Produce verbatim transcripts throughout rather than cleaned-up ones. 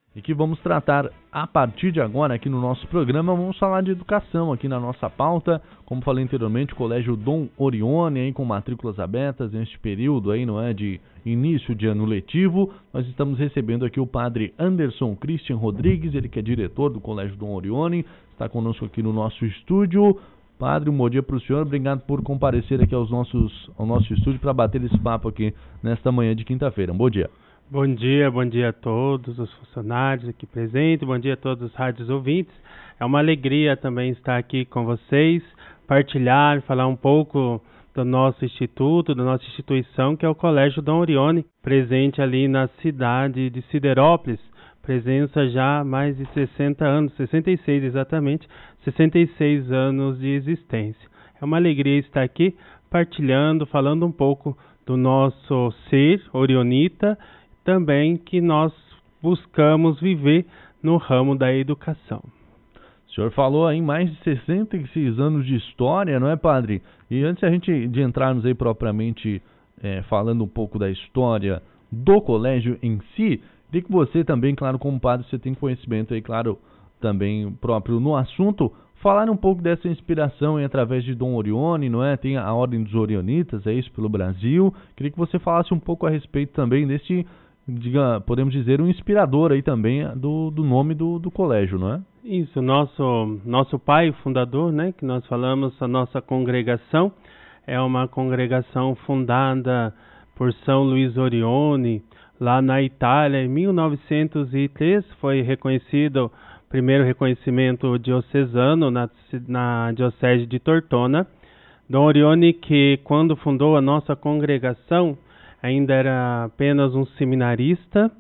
e que vamos tratar a partir de agora aqui no nosso programa. Vamos falar de educação aqui na nossa pauta. Como falei anteriormente, o Colégio Dom Orione aí com matrículas abertas neste período aí, não é, de início de ano letivo. Nós estamos recebendo aqui o padre Anderson Christian Rodrigues, ele que é diretor do Colégio Dom Orione, está conosco aqui no nosso estúdio. Padre, um bom dia para o senhor, obrigado por comparecer aqui aos nossos, ao nosso estúdio para bater esse papo aqui nesta manhã de quinta-feira. Um bom dia. Bom dia, bom dia a todos os funcionários aqui presentes, bom dia a todos os rádios ouvintes. É uma alegria também estar aqui com vocês, partilhar, falar um pouco do nosso instituto, da nossa instituição, que é o Colégio Dom Orione, presente ali na cidade de Siderópolis, presença já há mais de sessenta anos, sessenta e seis exatamente, sessenta e seis anos de existência. É uma alegria estar aqui partilhando, falando um pouco do nosso ser orionita, também que nós buscamos viver no ramo da educação. O senhor falou aí mais de sessenta e seis anos de história, não é, padre? E antes a gente de entrarmos aí propriamente é, falando um pouco da história do colégio em si, queria que você também, claro, como padre, você tem conhecimento aí, claro, também próprio no assunto, falar um pouco dessa inspiração aí, através de Dom Orione, não é? Tem a Ordem dos Orionitas, é isso, pelo Brasil. Queria que você falasse um pouco a respeito também desse, diga, podemos dizer, um inspirador aí também do, do nome do, do colégio, não é? Isso, nosso, nosso pai fundador, né, que nós falamos, a nossa congregação, é uma congregação fundada por São Luís Orione, lá na Itália, em mil novecentos e três, foi reconhecido o primeiro reconhecimento diocesano na, na diocese de Tortona. Dom Orione, que quando fundou a nossa congregação, ainda era apenas um seminarista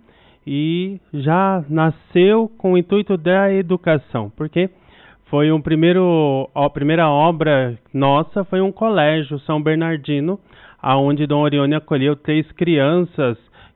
e já nasceu com o intuito da educação, porque foi um primeiro, a primeira obra nossa foi um colégio São Bernardino, aonde Dom Orione acolheu três crianças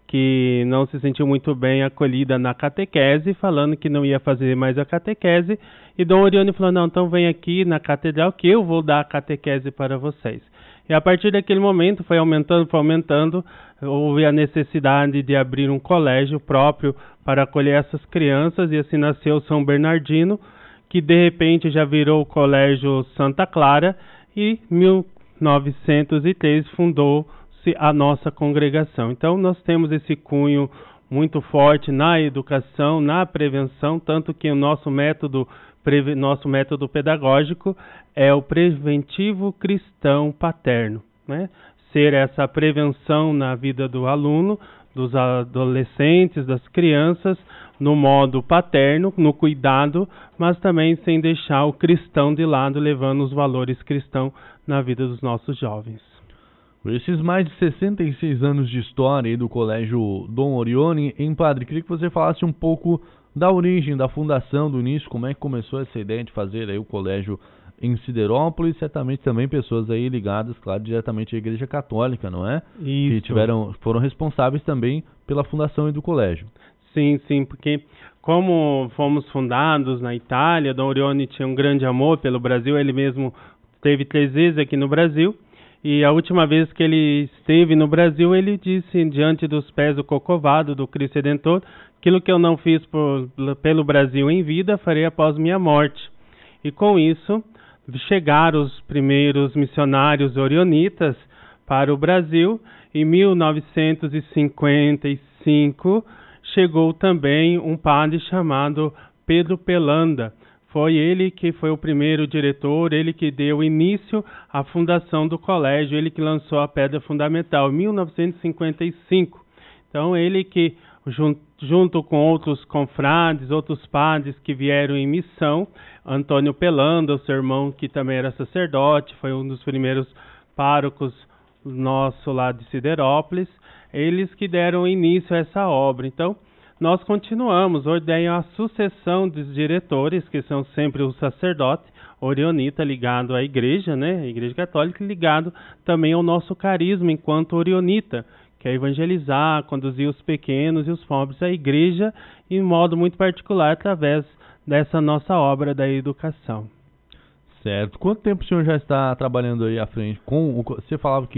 que não se sentiu muito bem acolhida na catequese, falando que não ia fazer mais a catequese, e Dom Orione falou, não, então vem aqui na catedral que eu vou dar a catequese para vocês. E a partir daquele momento foi aumentando, foi aumentando, houve a necessidade de abrir um colégio próprio para acolher essas crianças, e assim nasceu São Bernardino, que de repente já virou o Colégio Santa Clara, e em mil novecentos e três fundou a nossa congregação. Então nós temos esse cunho muito forte na educação, na prevenção, tanto que o nosso método, preve, nosso método pedagógico é o preventivo cristão paterno, né? Ser essa prevenção na vida do aluno, dos adolescentes, das crianças, no modo paterno, no cuidado, mas também sem deixar o cristão de lado, levando os valores cristãos na vida dos nossos jovens. Por esses mais de sessenta e seis anos de história aí do Colégio Dom Orione, hein, padre, queria que você falasse um pouco da origem, da fundação, do início, como é que começou essa ideia de fazer aí o colégio em Siderópolis, certamente também pessoas aí ligadas, claro, diretamente à Igreja Católica, não é? Isso. Que tiveram, foram responsáveis também pela fundação aí do colégio. Sim, sim, porque como fomos fundados na Itália, Dom Orione tinha um grande amor pelo Brasil, ele mesmo esteve três vezes aqui no Brasil, e a última vez que ele esteve no Brasil, ele disse, diante dos pés do Corcovado, do Cristo Redentor, aquilo que eu não fiz por, pelo Brasil em vida, farei após minha morte. E com isso, chegaram os primeiros missionários orionitas para o Brasil. Em mil novecentos e cinquenta e cinco, chegou também um padre chamado Pedro Pelanda. Foi ele que foi o primeiro diretor, ele que deu início à fundação do colégio, ele que lançou a pedra fundamental em mil novecentos e cinquenta e cinco. Então, ele que, junto, junto com outros confrades, outros padres que vieram em missão, Antônio Pelanda, o seu irmão que também era sacerdote, foi um dos primeiros párocos nosso lá de Siderópolis, eles que deram início a essa obra. Então, nós continuamos, ordenham a sucessão dos diretores, que são sempre o sacerdote orionita ligado à igreja, né, a Igreja Católica, ligado também ao nosso carisma enquanto orionita, que é evangelizar, conduzir os pequenos e os pobres à igreja, em modo muito particular, através dessa nossa obra da educação. Certo. Quanto tempo o senhor já está trabalhando aí à frente? Com o, você falava que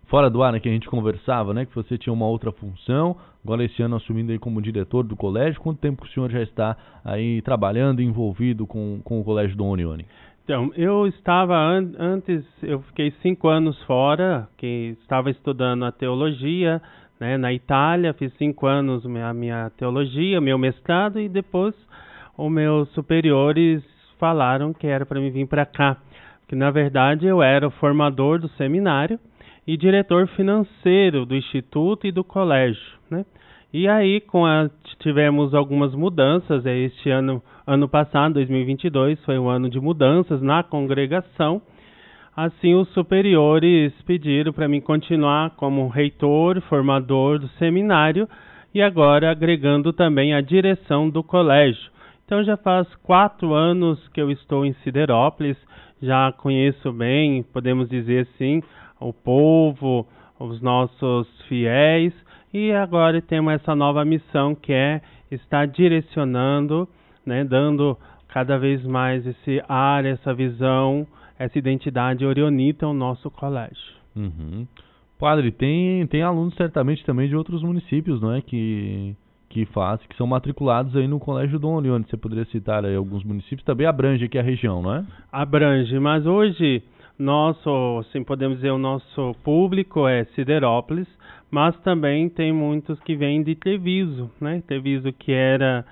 fora do ar, né, que a gente conversava, né, que você tinha uma outra função, agora esse ano assumindo aí como diretor do colégio. Quanto tempo que o senhor já está aí trabalhando, envolvido com, com o Colégio Dom Orione? Então, eu estava an antes, eu fiquei cinco anos fora, que estava estudando a teologia, né, na Itália, fiz cinco anos a minha teologia, meu mestrado, e depois os meus superiores falaram que era para mim vir para cá, que na verdade eu era o formador do seminário e diretor financeiro do instituto e do colégio, né? E aí com a, tivemos algumas mudanças. Este ano, ano passado, dois mil e vinte e dois, foi um ano de mudanças na congregação. Assim, os superiores pediram para mim continuar como reitor, formador do seminário e agora agregando também a direção do colégio. Então já faz quatro anos que eu estou em Siderópolis, já conheço bem, podemos dizer assim, o povo, os nossos fiéis, e agora temos essa nova missão que é estar direcionando, né, dando cada vez mais esse ar, essa visão, essa identidade orionita ao nosso colégio. Uhum. Padre, tem, tem alunos certamente também de outros municípios, não é, que... que faz, que são matriculados aí no Colégio Dom Orione. Você poderia citar aí alguns municípios, também abrange aqui a região, não é? Abrange, mas hoje, nosso, assim podemos dizer, o nosso público é Siderópolis, mas também tem muitos que vêm de Treviso, né? Treviso que era,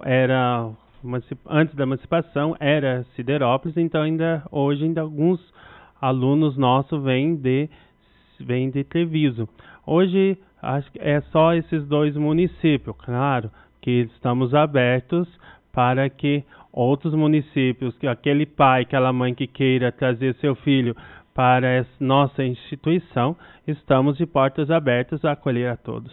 era antes da emancipação, era Siderópolis, então ainda, hoje ainda alguns alunos nossos vêm de, vêm de Treviso. Hoje, acho que é só esses dois municípios, claro, que estamos abertos para que outros municípios, que aquele pai, aquela mãe que queira trazer seu filho para essa nossa instituição, estamos de portas abertas a acolher a todos.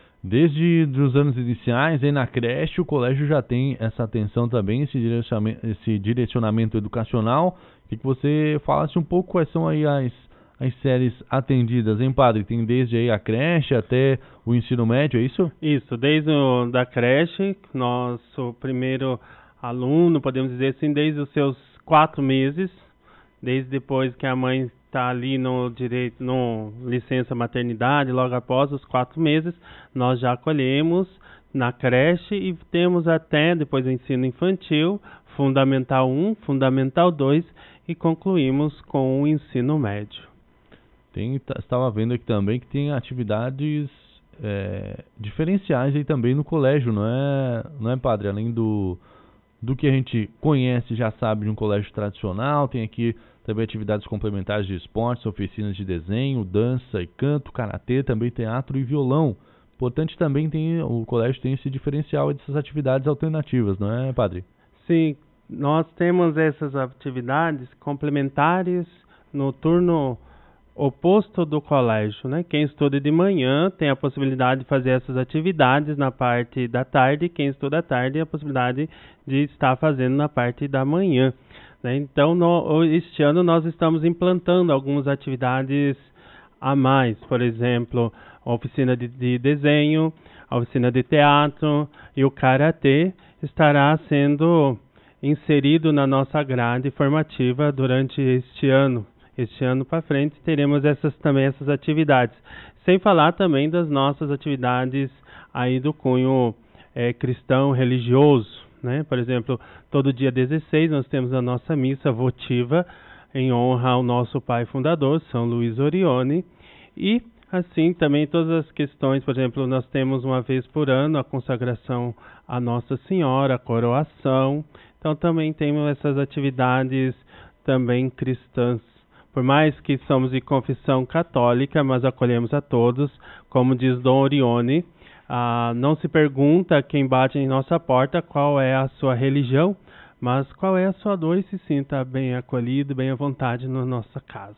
Desde os anos iniciais, aí na creche, o colégio já tem essa atenção também, esse direcionamento, esse direcionamento educacional. Queria que você falasse um pouco quais são aí as as séries atendidas, hein, padre? Tem desde aí a creche até o ensino médio, é isso? Isso, desde o, da creche, nosso primeiro aluno, podemos dizer assim, desde os seus quatro meses, desde depois que a mãe está ali no direito, no licença maternidade, logo após os quatro meses, nós já acolhemos na creche e temos até depois do ensino infantil, Fundamental um, Fundamental dois e concluímos com o ensino médio. Tem, estava vendo aqui também que tem atividades é, diferenciais aí também no colégio, não é, não é, padre? Além do, do que a gente conhece, já sabe, de um colégio tradicional, tem aqui também atividades complementares de esportes, oficinas de desenho, dança e canto, karatê, também teatro e violão. Importante também tem, o colégio tem esse diferencial dessas atividades alternativas, não é, padre? Sim, nós temos essas atividades complementares no turno oposto do colégio, né? Quem estuda de manhã tem a possibilidade de fazer essas atividades na parte da tarde, quem estuda à tarde tem a possibilidade de estar fazendo na parte da manhã, né? Então, no, este ano nós estamos implantando algumas atividades a mais, por exemplo, a oficina de, de desenho, a oficina de teatro e o karatê estará sendo inserido na nossa grade formativa durante este ano. Este ano para frente teremos essas, também essas atividades, sem falar também das nossas atividades aí do cunho é, cristão religioso, né? Por exemplo, todo dia dezesseis nós temos a nossa missa votiva em honra ao nosso pai fundador, São Luís Orione, e assim também todas as questões, por exemplo, nós temos uma vez por ano a consagração à Nossa Senhora, a coroação, então também temos essas atividades também cristãs. Por mais que somos de confissão católica, mas acolhemos a todos, como diz Dom Orione, ah, não se pergunta quem bate em nossa porta qual é a sua religião, mas qual é a sua dor e se sinta bem acolhido, bem à vontade na nossa casa.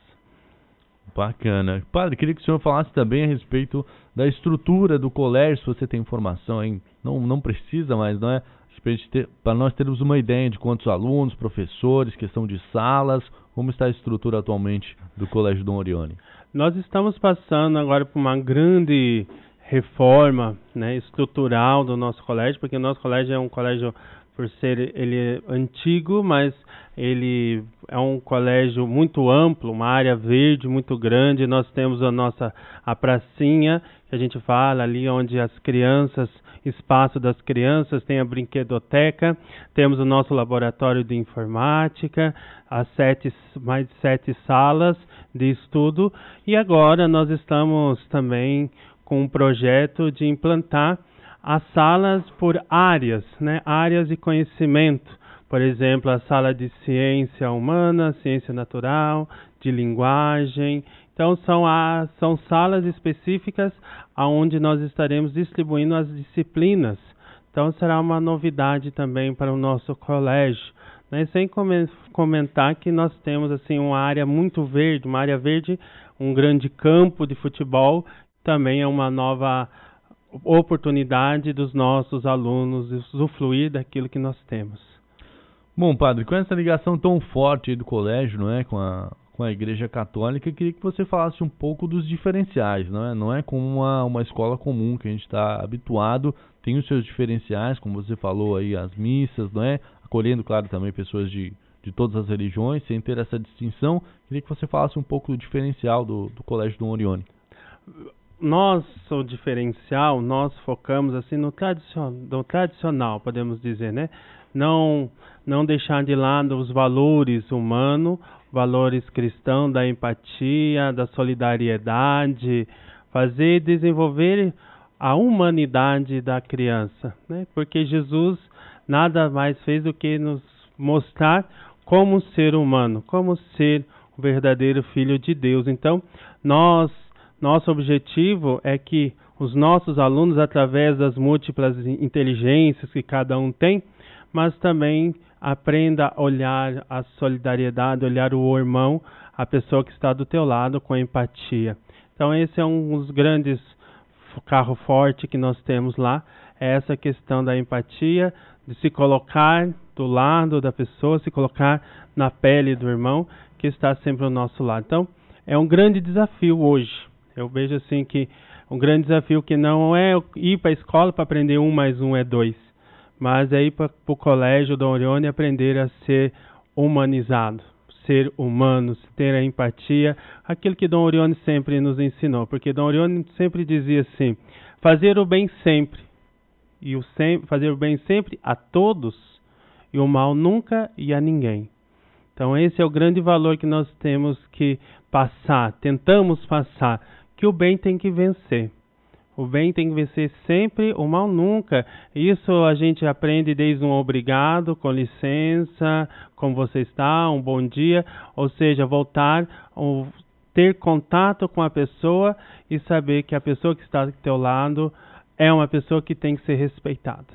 Bacana. Padre, queria que o senhor falasse também a respeito da estrutura do colégio, se você tem informação aí, não, não precisa, mas não é, para nós termos uma ideia de quantos alunos, professores, questão de salas. Como está a estrutura atualmente do Colégio Dom Orione? Nós estamos passando agora por uma grande reforma, né, estrutural do nosso colégio, porque o nosso colégio é um colégio, por ser ele é antigo, mas ele é um colégio muito amplo, uma área verde muito grande. Nós temos a nossa a pracinha, que a gente fala ali onde as crianças, espaço das crianças, tem a brinquedoteca, temos o nosso laboratório de informática, as sete, mais de sete salas de estudo, e agora nós estamos também com um projeto de implantar as salas por áreas, né? Áreas de conhecimento. Por exemplo, a sala de ciência humana, ciência natural, de linguagem. Então, são, a, são salas específicas onde nós estaremos distribuindo as disciplinas. Então, será uma novidade também para o nosso colégio. Né? Sem comentar que nós temos assim, uma área muito verde, uma área verde, um grande campo de futebol, também é uma nova oportunidade dos nossos alunos usufruir daquilo que nós temos. Bom, padre, com essa ligação tão forte aí do colégio, não é, com a, com a Igreja Católica, eu queria que você falasse um pouco dos diferenciais, não é? Não é como uma, uma escola comum que a gente está habituado, tem os seus diferenciais, como você falou aí, as missas, não é? Acolhendo, claro, também pessoas de, de todas as religiões, sem ter essa distinção. Queria que você falasse um pouco do diferencial do, do Colégio Dom Orione. Nosso diferencial, nós focamos assim no tradicional, no tradicional, podemos dizer, né? Não, não deixar de lado os valores humanos, valores cristãos, da empatia, da solidariedade, fazer e desenvolver a humanidade da criança, né? Porque Jesus nada mais fez do que nos mostrar como ser humano, como ser o verdadeiro Filho de Deus. Então, nós Nosso objetivo é que os nossos alunos, através das múltiplas inteligências que cada um tem, mas também aprenda a olhar a solidariedade, olhar o irmão, a pessoa que está do teu lado, com empatia. Então esse é um dos grandes carros fortes que nós temos lá, é essa questão da empatia, de se colocar do lado da pessoa, se colocar na pele do irmão que está sempre ao nosso lado. Então é um grande desafio hoje. Eu vejo assim que um grande desafio que não é ir para a escola para aprender um mais um é dois, mas é ir para o colégio Dom Orione aprender a ser humanizado, ser humano, ter a empatia, aquilo que Dom Orione sempre nos ensinou, porque Dom Orione sempre dizia assim, fazer o bem sempre, e o sempre, fazer o bem sempre a todos, e o mal nunca e a ninguém. Então esse é o grande valor que nós temos que passar, tentamos passar, que o bem tem que vencer. O bem tem que vencer sempre, o mal nunca. Isso a gente aprende desde um obrigado, com licença, como você está, um bom dia. Ou seja, voltar, ou ter contato com a pessoa e saber que a pessoa que está do teu lado é uma pessoa que tem que ser respeitada.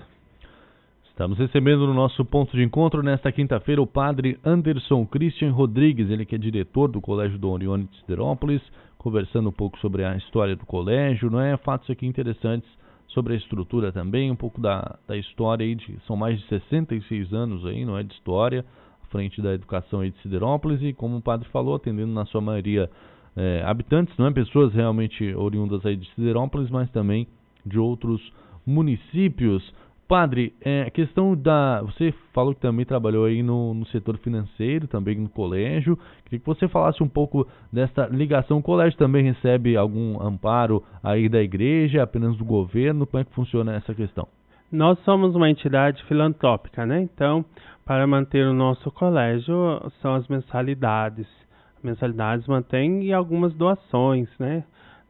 Estamos recebendo no nosso ponto de encontro nesta quinta-feira o padre Anderson Christian Rodrigues, ele que é diretor do Colégio Dom Orione de Siderópolis, conversando um pouco sobre a história do colégio, não é? Fatos aqui interessantes sobre a estrutura também, um pouco da, da história aí, de, são mais de sessenta e seis anos aí, não é, de história, à frente da educação aí de Siderópolis, e como o padre falou, atendendo na sua maioria é, habitantes, não é, pessoas realmente oriundas aí de Siderópolis, mas também de outros municípios. Padre, é, a questão da... Você falou que também trabalhou aí no, no setor financeiro, também no colégio. Queria que você falasse um pouco dessa ligação. O colégio também recebe algum amparo aí da igreja, apenas do governo? Como é que funciona essa questão? Nós somos uma entidade filantrópica, né? Então, para manter o nosso colégio, são as mensalidades. Mensalidades mantêm e algumas doações, né?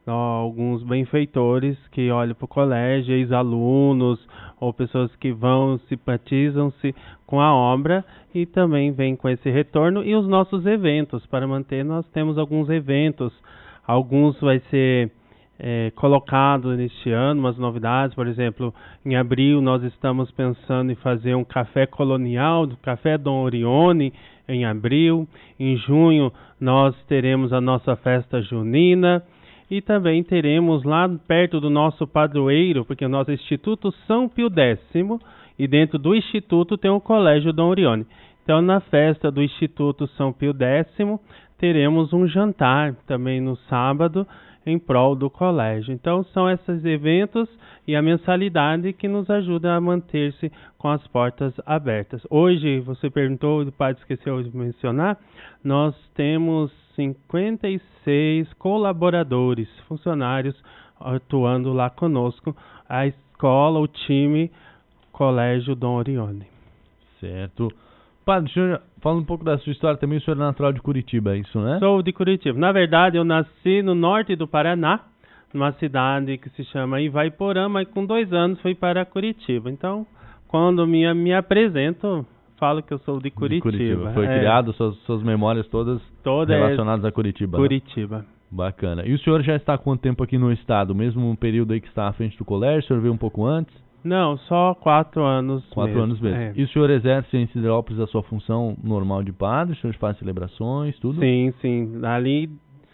Alguns benfeitores que olham para o colégio, ex-alunos ou pessoas que vão, simpatizam-se com a obra e também vêm com esse retorno. E os nossos eventos, para manter, nós temos alguns eventos, alguns vai ser é, colocado neste ano, umas novidades, por exemplo, em abril nós estamos pensando em fazer um café colonial, do Café Dom Orione, em abril. Em junho nós teremos a nossa festa junina. E também teremos lá perto do nosso padroeiro, porque o nosso Instituto São Pio Décimo, e dentro do Instituto tem o Colégio Dom Orione. Então, na festa do Instituto São Pio Décimo, teremos um jantar também no sábado, em prol do colégio. Então, são esses eventos e a mensalidade que nos ajuda a manter-se com as portas abertas. Hoje, você perguntou, o padre esqueceu de mencionar, nós temos cinquenta e seis colaboradores, funcionários atuando lá conosco, a escola, o time, Colégio Dom Orione. Certo. Padre, o senhor, fala um pouco da sua história também, o senhor é natural de Curitiba, é isso, né? Sou de Curitiba. Na verdade, eu nasci no norte do Paraná, numa cidade que se chama Ivaiporã, mas com dois anos fui para Curitiba. Então, quando me, me apresento, falo que eu sou de Curitiba. De Curitiba. Foi é. criado, suas, suas memórias todas Toda relacionadas é... a Curitiba. Curitiba. Né? Bacana. E o senhor já está há quanto tempo aqui no estado? Mesmo um período aí que está à frente do colégio, o senhor veio um pouco antes? Não, só quatro anos Quatro mesmo. anos mesmo. É. E o senhor exerce em Siderópolis a sua função normal de padre? O senhor faz celebrações, tudo? Sim, sim. Ali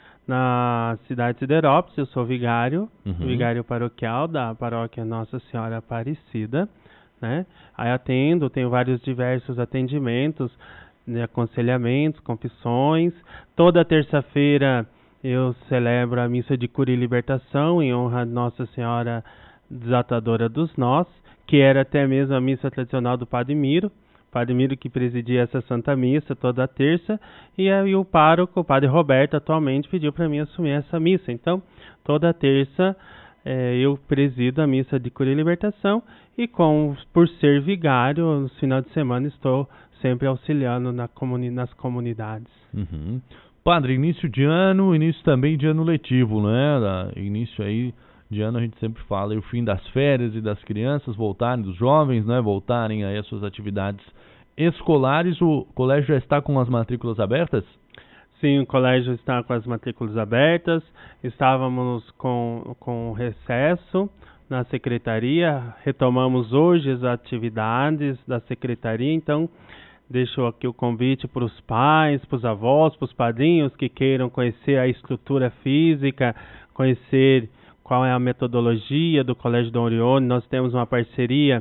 na cidade de Siderópolis eu sou vigário, uhum. vigário paroquial da paróquia Nossa Senhora Aparecida, né? Aí atendo, tenho vários diversos atendimentos, né, aconselhamentos, confissões. Toda terça-feira eu celebro a missa de cura e libertação em honra de Nossa Senhora Desatadora dos Nós, que era até mesmo a missa tradicional do Padre Miro, Padre Miro que presidia essa Santa Missa toda terça, e aí o pároco, o Padre Roberto, atualmente pediu para mim assumir essa missa. Então, toda terça eh, eu presido a missa de cura e libertação, e com, por ser vigário, no final de semana estou sempre auxiliando na comuni- nas comunidades. Uhum. Padre, início de ano, início também de ano letivo, né? Início aí de ano a gente sempre fala, e o fim das férias e das crianças voltarem, dos jovens, né, voltarem aí às suas atividades escolares. O colégio já está com as matrículas abertas? Sim, o colégio está com as matrículas abertas. Estávamos com, com recesso na secretaria, retomamos hoje as atividades da secretaria, então deixo aqui o convite para os pais, para os avós, para os padrinhos que queiram conhecer a estrutura física, conhecer qual é a metodologia do Colégio Dom Orione. Nós temos uma parceria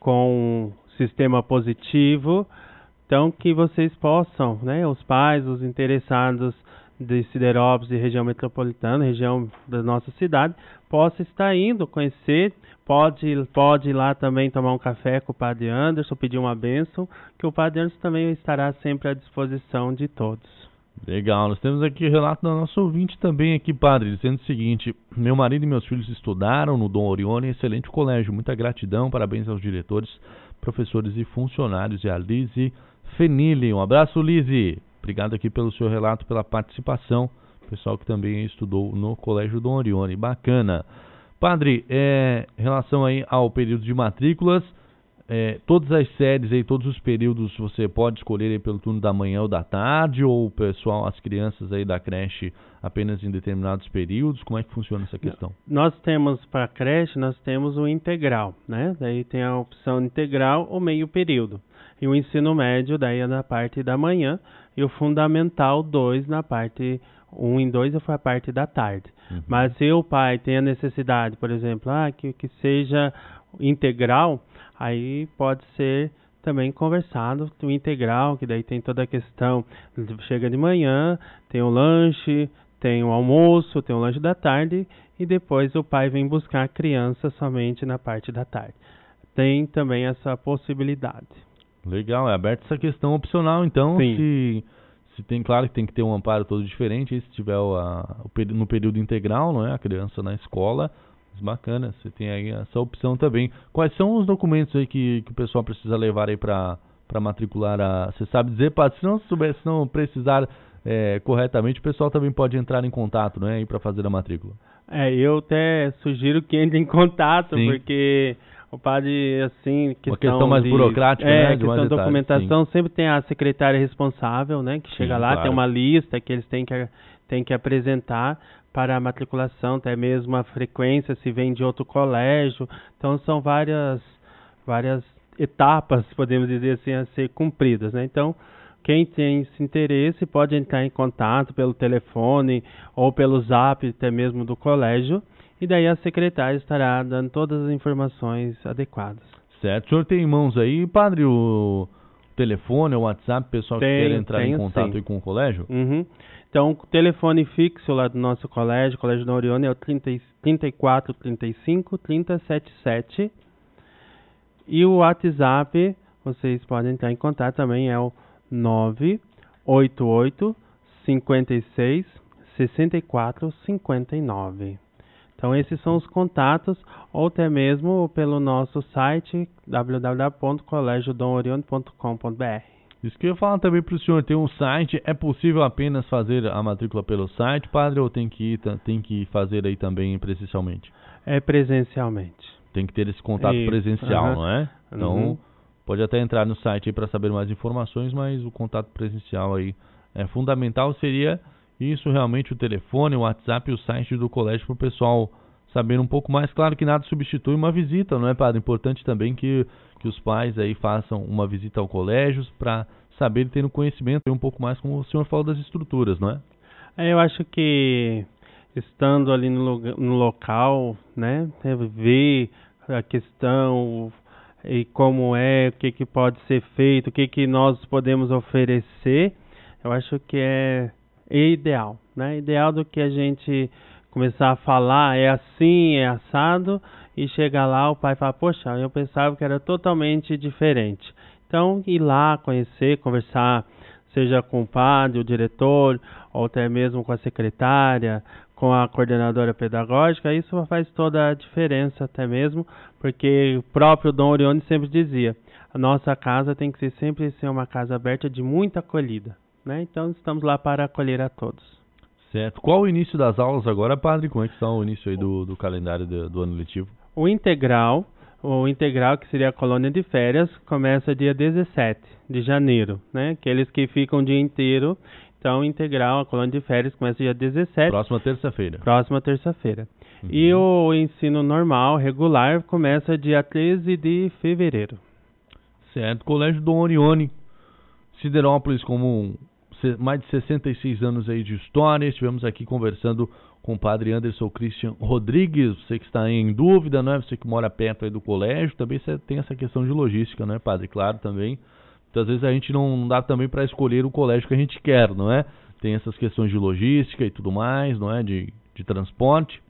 com o Sistema Positivo, então que vocês possam, né, os pais, os interessados de Siderópolis e região metropolitana, região da nossa cidade, possam estar indo conhecer, pode, pode ir lá também tomar um café com o Padre Anderson, pedir uma bênção, que o Padre Anderson também estará sempre à disposição de todos. Legal, nós temos aqui o relato do nosso ouvinte também aqui, padre, dizendo o seguinte: meu marido e meus filhos estudaram no Dom Orione, excelente colégio, muita gratidão, parabéns aos diretores, professores e funcionários. E a Lise Fenili, um abraço, Lise, obrigado aqui pelo seu relato, pela participação, pessoal que também estudou no Colégio Dom Orione, bacana. Padre, é, em relação aí ao período de matrículas, É, todas as séries aí, todos os períodos, você pode escolher aí pelo turno da manhã ou da tarde, ou o pessoal, as crianças aí da creche apenas em determinados períodos? Como é que funciona essa questão? Nós temos para a creche, nós temos o integral, né? Daí tem a opção integral ou meio período. E o ensino médio daí é na parte da manhã, e o fundamental dois na parte um e dois foi a parte da tarde. Uhum. Mas se o pai tem a necessidade, por exemplo, ah, que, que seja integral, aí pode ser também conversado o integral, que daí tem toda a questão, chega de manhã, tem o lanche, tem o almoço, tem o lanche da tarde, e depois o pai vem buscar a criança somente na parte da tarde. Tem também essa possibilidade. Legal, é aberta essa questão opcional, então, Sim. se, se tem, claro que tem que ter um amparo todo diferente, se tiver o, a, o, no período integral, não é, a criança na escola. Bacana, você tem aí essa opção também. Quais são os documentos aí que, que o pessoal precisa levar aí para para matricular a... Você sabe dizer, padre? Se não souber, se não precisar é, corretamente, o pessoal também pode entrar em contato, né, aí para fazer a matrícula. É, eu até sugiro que entre em contato, Sim. porque o padre, assim, questão uma questão mais de, burocrática, é, né? De questão de documentação, Sim. sempre tem a secretária responsável, né, que chega Sim, lá, claro. Tem uma lista que eles têm que, têm que apresentar para a matriculação, até mesmo a frequência, se vem de outro colégio. Então, são várias, várias etapas, podemos dizer assim, a ser cumpridas, né? Então, quem tem esse interesse pode entrar em contato pelo telefone ou pelo zap, até mesmo do colégio, e daí a secretária estará dando todas as informações adequadas. Certo. O senhor tem em mãos aí, padre, o telefone ou WhatsApp, pessoal que Tem, quer entrar em tenho, contato sim. aí com o colégio? Uhum. Então, o telefone fixo lá do nosso colégio, Colégio Dom Orione, é o trinta, trinta e quatro, trinta e cinco, trinta, setenta e sete. E o WhatsApp, vocês podem entrar em contato também, é o nove oito oito, cinco seis, seis quatro cinco nove. Então, esses são os contatos, ou até mesmo pelo nosso site w w w ponto colégio dom orione ponto com ponto b r. Isso que eu ia falar também para o senhor, tem um site, é possível apenas fazer a matrícula pelo site, padre, ou tem que ir, tem que fazer aí também presencialmente? É presencialmente. Tem que ter esse contato Isso. presencial, Uhum. não é? Então, Uhum. pode até entrar no site aí para saber mais informações, mas o contato presencial aí é fundamental. Seria isso realmente, o telefone, o WhatsApp e o site do colégio para o pessoal saber um pouco mais. Claro que nada substitui uma visita, não é, padre? Importante também que, que os pais aí façam uma visita ao colégio para saber ter um conhecimento um pouco mais, como o senhor falou, das estruturas, não é? É, eu acho que estando ali no, no local, né, ver a questão e como é, o que, que pode ser feito, o que, que nós podemos oferecer, eu acho que é, é ideal, né? Ideal do que a gente começar a falar, é assim, é assado, e chega lá o pai fala, poxa, eu pensava que era totalmente diferente. Então, ir lá, conhecer, conversar, seja com o padre, o diretor, ou até mesmo com a secretária, com a coordenadora pedagógica, isso faz toda a diferença até mesmo, porque o próprio Dom Orione sempre dizia, a nossa casa tem que ser, sempre ser uma casa aberta de muita acolhida, né? Então, estamos lá para acolher a todos. Certo. Qual o início das aulas agora, padre? Como é que está o início aí do, do calendário do, do ano letivo? O integral, o integral que seria a colônia de férias, começa dia dezessete de janeiro, né? Aqueles que ficam o dia inteiro. Então, o integral, a colônia de férias, começa dia dezessete. Próxima terça-feira. Próxima terça-feira. Uhum. E o ensino normal, regular, começa dia treze de fevereiro. Certo. Colégio Dom Orione, Siderópolis, como um, mais de sessenta e seis anos aí de história. Estivemos aqui conversando com o padre Anderson Christian Rodrigues. Você que está em dúvida, não é? Você que mora perto aí do colégio, também você tem essa questão de logística, não é, padre? Claro, também. Muitas vezes a gente não dá também para escolher o colégio que a gente quer, não é? Tem essas questões de logística e tudo mais, não é? De, de transporte.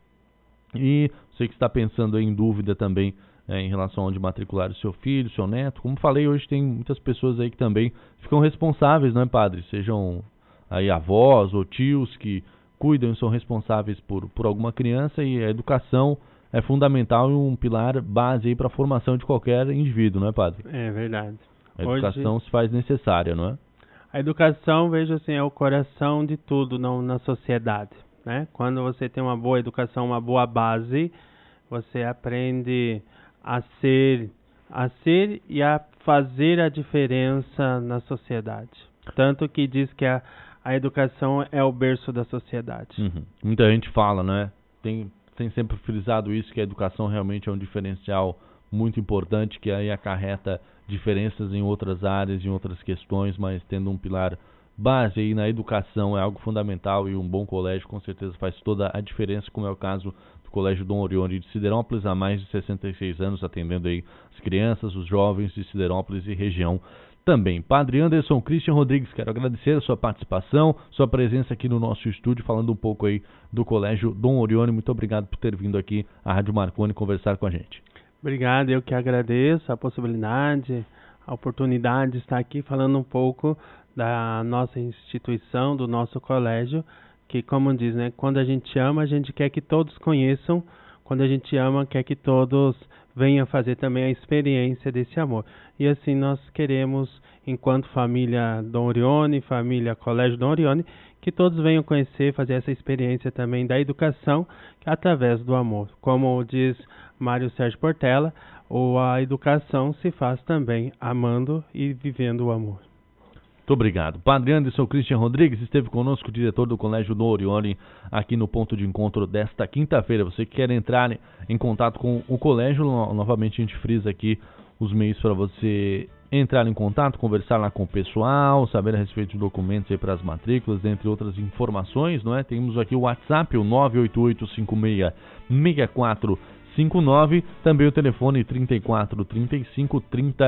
E você que está pensando aí em dúvida também é, em relação a onde matricular o seu filho, seu neto. Como falei, hoje tem muitas pessoas aí que também ficam responsáveis, não é, padre? Sejam aí avós ou tios que cuidam e são responsáveis por, por alguma criança, e a educação é fundamental e um pilar base aí para a formação de qualquer indivíduo, não é, padre? É verdade. A educação Hoje, se faz necessária, não é? A educação, vejo assim, é o coração de tudo não, na sociedade, né? Quando você tem uma boa educação, uma boa base, você aprende a ser, a ser e a fazer a diferença na sociedade. Tanto que diz que a, a educação é o berço da sociedade. Uhum. Muita gente fala, né? Tem, tem sempre frisado isso, que a educação realmente é um diferencial muito importante, que aí acarreta diferenças em outras áreas, em outras questões, mas tendo um pilar base aí na educação é algo fundamental, e um bom colégio com certeza faz toda a diferença, como é o caso do Colégio Dom Orione de Siderópolis, há mais de sessenta e seis anos, atendendo aí as crianças, os jovens de Siderópolis e região também. Padre Anderson Christian Rodrigues, quero agradecer a sua participação, sua presença aqui no nosso estúdio, falando um pouco aí do Colégio Dom Orione. Muito obrigado por ter vindo aqui à Rádio Marconi conversar com a gente. Obrigado, eu que agradeço a possibilidade, a oportunidade de estar aqui falando um pouco da nossa instituição, do nosso colégio, que, como diz, né, quando a gente ama, a gente quer que todos conheçam, quando a gente ama, quer que todos venham fazer também a experiência desse amor. E assim nós queremos, enquanto família Dom Orione, família Colégio Dom Orione, que todos venham conhecer, fazer essa experiência também da educação através do amor. Como diz Mário Sérgio Portela, ou a educação se faz também amando e vivendo o amor. Muito obrigado. Padre Anderson Christian Rodrigues esteve conosco, diretor do Colégio Dom Orione, aqui no ponto de encontro desta quinta-feira. Você que quer entrar em contato com o colégio, novamente a gente frisa aqui os meios para você entrar em contato, conversar lá com o pessoal, saber a respeito de documentos aí para as matrículas, dentre outras informações, não é? Temos aqui o WhatsApp, o nove oito oito cinco seis seis quatro cinco nove, também o telefone trinta e quatro, trinta e cinco, trinta,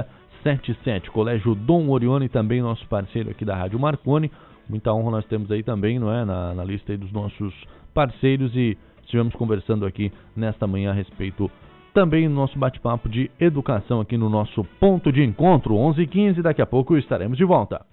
setenta e sete, Colégio Dom Orione, também nosso parceiro aqui da Rádio Marconi. Muita honra nós temos aí também, não é, na, na lista aí dos nossos parceiros, e estivemos conversando aqui nesta manhã a respeito também do nosso bate-papo de educação aqui no nosso ponto de encontro, onze e quinze, daqui a pouco estaremos de volta.